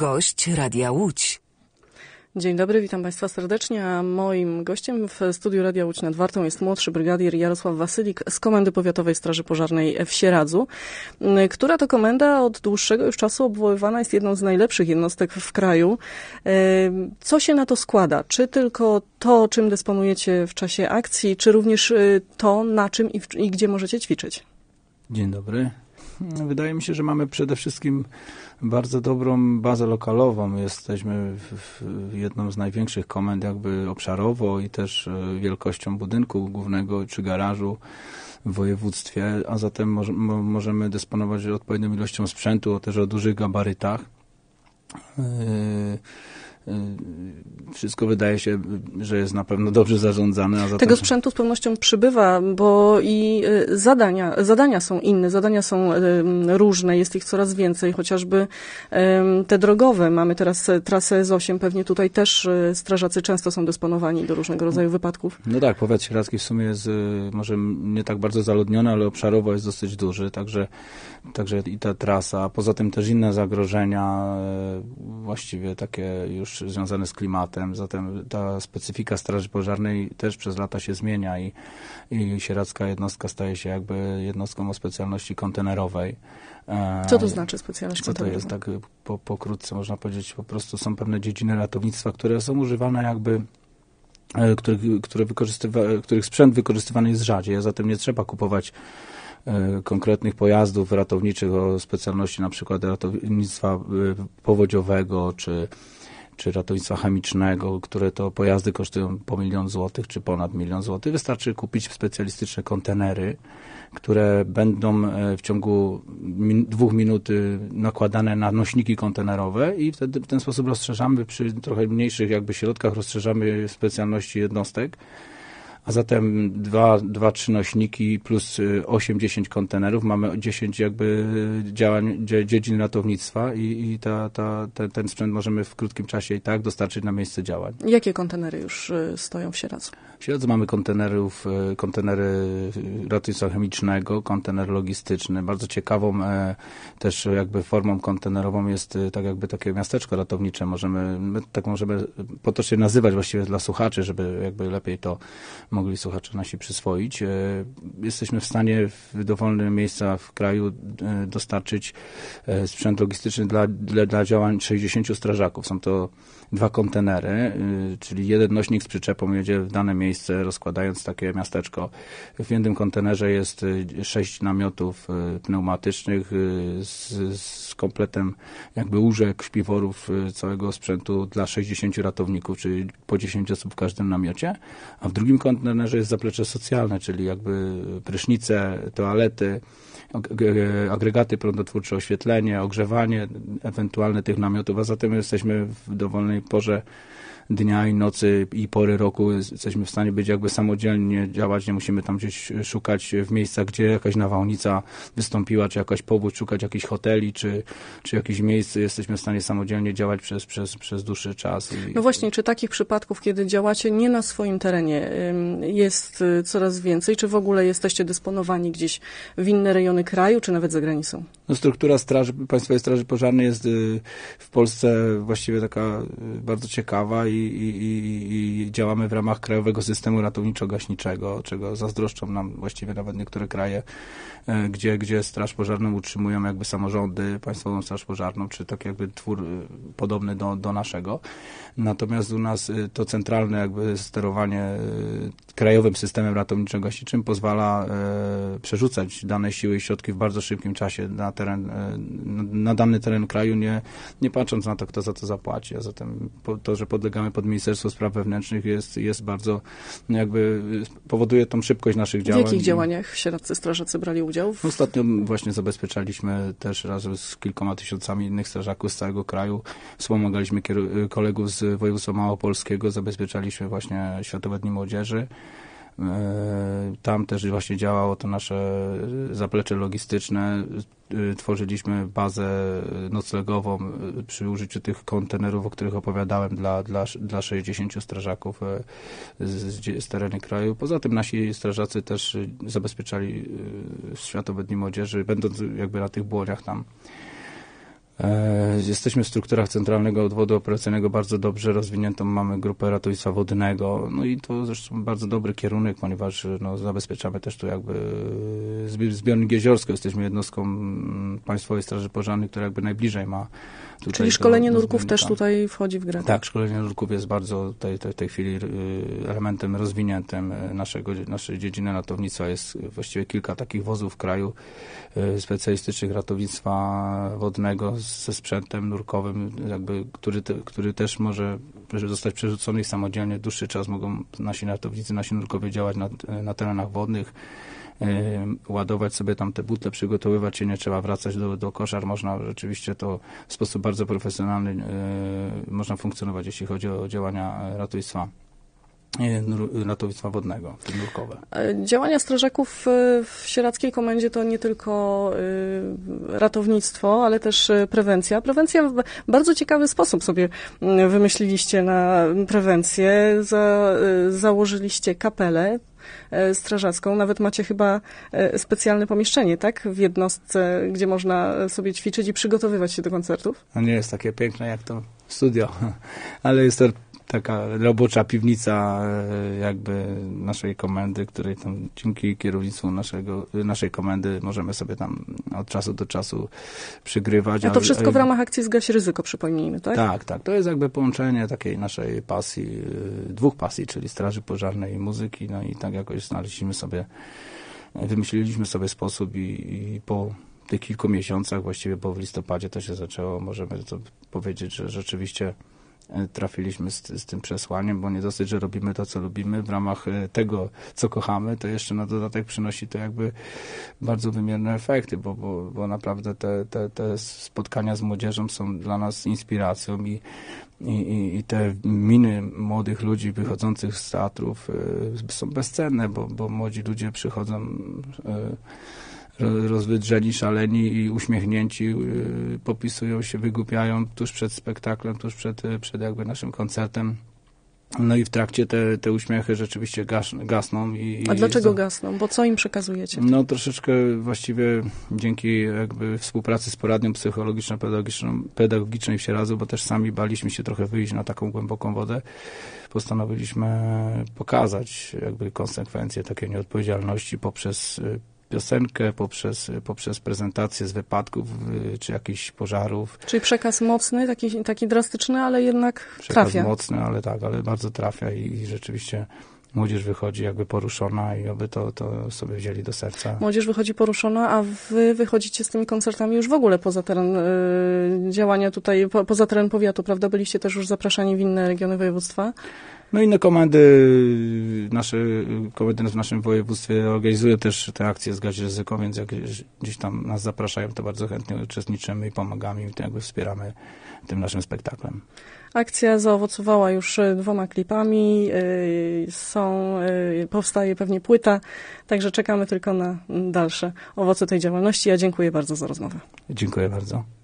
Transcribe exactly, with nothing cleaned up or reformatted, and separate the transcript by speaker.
Speaker 1: Gość Radia Łódź.
Speaker 2: Dzień dobry, witam Państwa serdecznie, a moim gościem w studiu Radia Łódź nad Wartą jest młodszy brygadier Jarosław Wasylik z Komendy Powiatowej Straży Pożarnej w Sieradzu, która to komenda od dłuższego już czasu obwoływana jest jedną z najlepszych jednostek w kraju. Co się na to składa? Czy tylko to, czym dysponujecie w czasie akcji, czy również to, na czym i, w, i gdzie możecie ćwiczyć?
Speaker 3: Dzień dobry. Wydaje mi się, że mamy przede wszystkim bardzo dobrą bazę lokalową. Jesteśmy w jedną z największych komend jakby obszarowo i też wielkością budynku głównego czy garażu w województwie, a zatem może, mo, możemy dysponować odpowiednią ilością sprzętu, też o dużych gabarytach. Yy, Wszystko wydaje się, że jest na pewno dobrze zarządzane. A zatem...
Speaker 2: Tego sprzętu z pewnością przybywa, bo i zadania, zadania są inne, zadania są różne, jest ich coraz więcej, chociażby te drogowe. Mamy teraz trasę S osiem, pewnie tutaj też strażacy często są dysponowani do różnego rodzaju wypadków.
Speaker 3: No tak, powiat sieradzki w sumie jest może nie tak bardzo zaludniony, ale obszarowo jest dosyć duży, także, także i ta trasa, poza tym też inne zagrożenia, właściwie takie już związane z klimatem, zatem ta specyfika Straży Pożarnej też przez lata się zmienia i, i sieradzka jednostka staje się jakby jednostką o specjalności kontenerowej.
Speaker 2: Co to znaczy specjalność kontenerowa?
Speaker 3: Co to jest, tak po, pokrótce można powiedzieć, po prostu są pewne dziedziny ratownictwa, które są używane jakby których, które wykorzystywa- których sprzęt wykorzystywany jest rzadziej, a zatem nie trzeba kupować konkretnych pojazdów ratowniczych o specjalności na przykład ratownictwa powodziowego czy czy ratownictwa chemicznego, które to pojazdy kosztują po milion złotych, czy ponad milion złotych. Wystarczy kupić specjalistyczne kontenery, które będą w ciągu min- dwóch minut nakładane na nośniki kontenerowe i wtedy w ten sposób rozszerzamy, przy trochę mniejszych jakby środkach rozszerzamy specjalności jednostek. A zatem dwa, dwa, trzy nośniki plus osiem, dziesięć kontenerów. Mamy dziesięć jakby działań, dziedzin ratownictwa i, i ta, ta, ten, ten sprzęt możemy w krótkim czasie i tak dostarczyć na miejsce działań.
Speaker 2: Jakie kontenery już stoją w Sieradzu?
Speaker 3: W Sieradzu mamy kontenerów, kontenery ratownictwa chemicznego, kontener logistyczny. Bardzo ciekawą e, też jakby formą kontenerową jest tak jakby takie miasteczko ratownicze. Możemy, my tak możemy potocznie nazywać właściwie dla słuchaczy, żeby jakby lepiej to mogli słuchacze nasi przyswoić. Jesteśmy w stanie w dowolne miejsca w kraju dostarczyć sprzęt logistyczny dla, dla, dla działań sześćdziesięciu strażaków. Są to dwa kontenery, czyli jeden nośnik z przyczepą jedzie w dane miejsce, rozkładając takie miasteczko. W jednym kontenerze jest sześć namiotów pneumatycznych z, z kompletem jakby łóżek, śpiworów, całego sprzętu dla sześćdziesięciu ratowników, czyli po dziesięć osób w każdym namiocie, a w drugim kontenerze jest zaplecze socjalne, czyli jakby prysznice, toalety, agregaty prądotwórcze, oświetlenie, ogrzewanie ewentualne tych namiotów, a zatem jesteśmy w dowolnej porze dnia i nocy i pory roku jesteśmy w stanie być jakby samodzielnie działać, nie musimy tam gdzieś szukać w miejscach, gdzie jakaś nawałnica wystąpiła, czy jakaś powódź, szukać jakichś hoteli, czy, czy jakichś miejsc. Jesteśmy w stanie samodzielnie działać przez, przez, przez dłuższy czas. I...
Speaker 2: No właśnie, czy takich przypadków, kiedy działacie nie na swoim terenie, jest coraz więcej? Czy w ogóle jesteście dysponowani gdzieś w inne rejony kraju, czy nawet za granicą?
Speaker 3: No, struktura straży, Państwowej Straży Pożarnej jest w Polsce właściwie taka bardzo ciekawa i, i, i, i działamy w ramach Krajowego Systemu Ratowniczo-Gaśniczego, czego zazdroszczą nam właściwie nawet niektóre kraje, gdzie, gdzie Straż Pożarną utrzymują jakby samorządy, Państwową Straż Pożarną, czy tak jakby twór podobny do, do naszego. Natomiast u nas to centralne jakby sterowanie krajowym systemem ratowniczo-gaśniczym pozwala e, przerzucać dane siły i środki w bardzo szybkim czasie na teren, e, na dany teren kraju, nie, nie patrząc na to, kto za to zapłaci. A zatem po, to, że podlegamy pod Ministerstwo Spraw Wewnętrznych jest, jest bardzo jakby powoduje tą szybkość naszych działań.
Speaker 2: W jakich działaniach sieradzcy strażacy brali udział? W...
Speaker 3: Ostatnio właśnie zabezpieczaliśmy też razem z kilkoma tysiącami innych strażaków z całego kraju. Wspomagaliśmy kieru- kolegów z województwa małopolskiego, zabezpieczaliśmy właśnie Światowe Dni Młodzieży. Tam też właśnie działało to nasze zaplecze logistyczne. Tworzyliśmy bazę noclegową przy użyciu tych kontenerów, o których opowiadałem, dla, dla, dla sześćdziesięciu strażaków z, z terenu kraju. Poza tym nasi strażacy też zabezpieczali Światowe Dni Młodzieży, będąc jakby na tych błoniach tam. Jesteśmy w strukturach Centralnego Odwodu Operacyjnego bardzo dobrze rozwiniętą, mamy grupę ratownictwa wodnego, no i to zresztą bardzo dobry kierunek, ponieważ no, zabezpieczamy też tu jakby zbiornik Jeziorsko, jesteśmy jednostką Państwowej Straży Pożarnej, która jakby najbliżej ma tutaj.
Speaker 2: Czyli szkolenie
Speaker 3: do, do
Speaker 2: nurków też tutaj wchodzi w grę.
Speaker 3: Tak, szkolenie nurków jest bardzo tej, tej, tej chwili elementem rozwiniętym naszego, naszej dziedziny ratownictwa. Jest właściwie kilka takich wozów w kraju specjalistycznych ratownictwa wodnego ze sprzętem nurkowym, jakby, który, te, który też może zostać przerzucony i samodzielnie dłuższy czas mogą nasi ratownicy, nasi nurkowie działać na, na terenach wodnych, ładować sobie tam te butle, przygotowywać się, nie trzeba wracać do, do koszar, można rzeczywiście to w sposób bardzo profesjonalny można funkcjonować, jeśli chodzi o działania ratownictwa ratownictwa wodnego, nurkowe.
Speaker 2: Działania strażaków w Sieradzkiej Komendzie to nie tylko ratownictwo, ale też prewencja. Prewencja w bardzo ciekawy sposób sobie wymyśliliście na prewencję. Za, założyliście kapelę strażacką. Nawet macie chyba specjalne pomieszczenie, tak? W jednostce, gdzie można sobie ćwiczyć i przygotowywać się do koncertów.
Speaker 3: No nie jest takie piękne jak to studio, ale jest to taka robocza piwnica jakby naszej komendy, której tam dzięki kierownictwu naszego, naszej komendy możemy sobie tam od czasu do czasu przygrywać.
Speaker 2: A to wszystko w ramach akcji Zgaś Ryzyko, przypomnijmy, tak?
Speaker 3: Tak, tak. To jest jakby połączenie takiej naszej pasji, dwóch pasji, czyli Straży Pożarnej i muzyki. No i tak jakoś znaleźliśmy sobie, wymyśliliśmy sobie sposób i, i po tych kilku miesiącach, właściwie po w listopadzie to się zaczęło, możemy to powiedzieć, że rzeczywiście trafiliśmy z, z tym przesłaniem, bo nie dosyć, że robimy to, co lubimy w ramach tego, co kochamy, to jeszcze na dodatek przynosi to jakby bardzo wymierne efekty, bo, bo, bo naprawdę te, te, te spotkania z młodzieżą są dla nas inspiracją i, i, i te miny młodych ludzi wychodzących z teatrów y, są bezcenne, bo, bo młodzi ludzie przychodzą y, rozwydrzeni, szaleni i uśmiechnięci, yy, popisują się, wygłupiają tuż przed spektaklem, tuż przed, przed jakby naszym koncertem. No i w trakcie te, te uśmiechy rzeczywiście gas, gasną. I,
Speaker 2: A
Speaker 3: i
Speaker 2: dlaczego
Speaker 3: to,
Speaker 2: gasną? Bo co im przekazujecie?
Speaker 3: No troszeczkę właściwie dzięki jakby współpracy z poradnią psychologiczno-pedagogiczną pedagogicznej w Sieradzu, bo też sami baliśmy się trochę wyjść na taką głęboką wodę, postanowiliśmy pokazać jakby konsekwencje takiej nieodpowiedzialności poprzez piosenkę, poprzez, poprzez prezentację z wypadków czy jakichś pożarów.
Speaker 2: Czyli przekaz mocny, taki, taki drastyczny, ale jednak
Speaker 3: przekaz
Speaker 2: trafia.
Speaker 3: Przekaz mocny, ale tak, ale bardzo trafia i, i rzeczywiście młodzież wychodzi jakby poruszona i oby to, to sobie wzięli do serca.
Speaker 2: Młodzież wychodzi poruszona, a wy wychodzicie z tymi koncertami już w ogóle poza teren y, działania tutaj, po, poza teren powiatu, prawda? Byliście też już zapraszani w inne regiony województwa?
Speaker 3: No inne komendy, nasze komendy w naszym województwie organizują też te akcje Zgaś Ryzyko, więc jak gdzieś tam nas zapraszają, to bardzo chętnie uczestniczymy i pomagamy i to jakby wspieramy tym naszym spektaklem.
Speaker 2: Akcja zaowocowała już dwoma klipami, są, powstaje pewnie płyta, także czekamy tylko na dalsze owoce tej działalności. Ja dziękuję bardzo za rozmowę.
Speaker 3: Dziękuję bardzo.